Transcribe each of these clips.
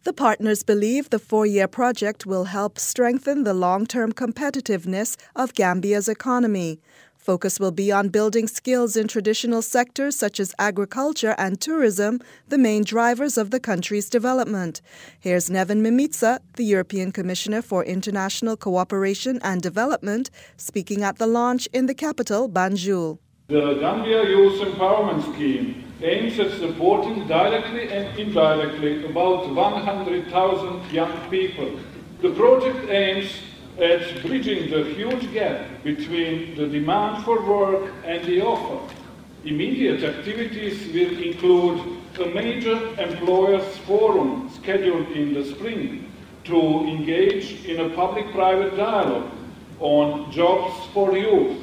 The partners believe the 4-year project will help strengthen the long-term competitiveness of Gambia's economy. Focus will be on building skills in traditional sectors such as agriculture and tourism, the main drivers of the country's development. Here's Neven Mimica, the European Commissioner for International Cooperation and Development, speaking at the launch in the capital, Banjul. The Gambia Youth Empowerment Scheme aims at supporting directly and indirectly about 100,000 young people. The project aims at bridging the huge gap between the demand for work and the offer. Immediate activities will include a major employers forum scheduled in the spring to engage in a public-private dialogue on jobs for youth,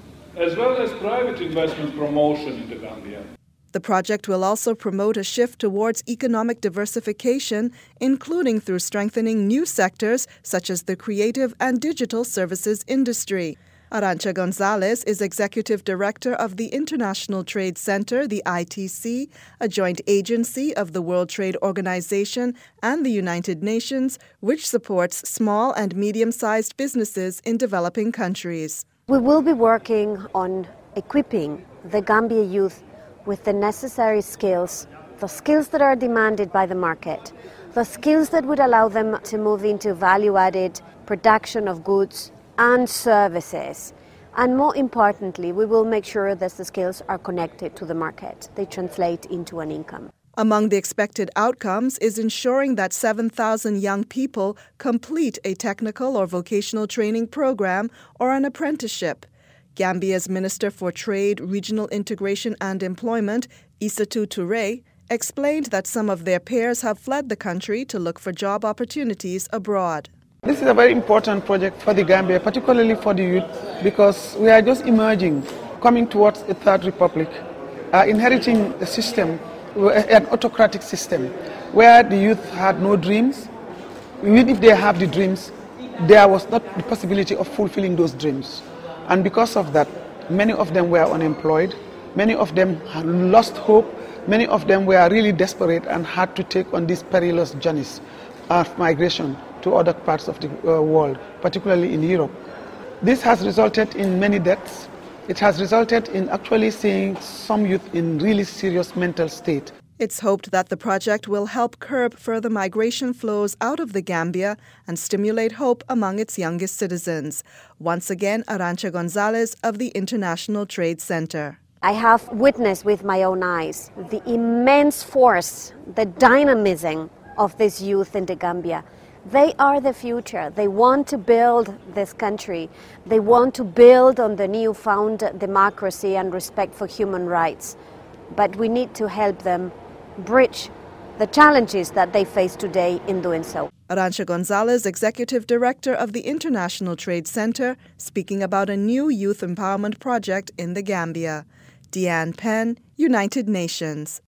as well as private investment promotion in the Gambia. The project will also promote a shift towards economic diversification, including through strengthening new sectors such as the creative and digital services industry. Arantxa Gonzalez is Executive Director of the International Trade Center, the ITC, a joint agency of the World Trade Organization and the United Nations, which supports small and medium-sized businesses in developing countries. We will be working on equipping the Gambia youth with the necessary skills, the skills that are demanded by the market, the skills that would allow them to move into value-added production of goods and services. And more importantly, we will make sure that the skills are connected to the market. They translate into an income. Among the expected outcomes is ensuring that 7,000 young people complete a technical or vocational training program or an apprenticeship. Gambia's Minister for Trade, Regional Integration and Employment, Isatou Touré, explained that some of their peers have fled the country to look for job opportunities abroad. This is a very important project for the Gambia, particularly for the youth, because we are just emerging, coming towards a third republic, inheriting a system, an autocratic system, where the youth had no dreams. Even if they have the dreams, there was not the possibility of fulfilling those dreams. And because of that, many of them were unemployed, many of them had lost hope, many of them were really desperate and had to take on these perilous journeys of migration to other parts of the world, particularly in Europe. This has resulted in many deaths. It has resulted in actually seeing some youth in really serious mental state. It's hoped that the project will help curb further migration flows out of the Gambia and stimulate hope among its youngest citizens. Once again, Arantxa Gonzalez of the International Trade Center. I have witnessed with my own eyes the immense force, the dynamism of this youth in the Gambia. They are the future. They want to build this country. They want to build on the newfound democracy and respect for human rights. But we need to help them bridge the challenges that they face today in doing so. Arantxa Gonzalez, Executive Director of the International Trade Center, speaking about a new youth empowerment project in the Gambia. Deanne Penn, United Nations.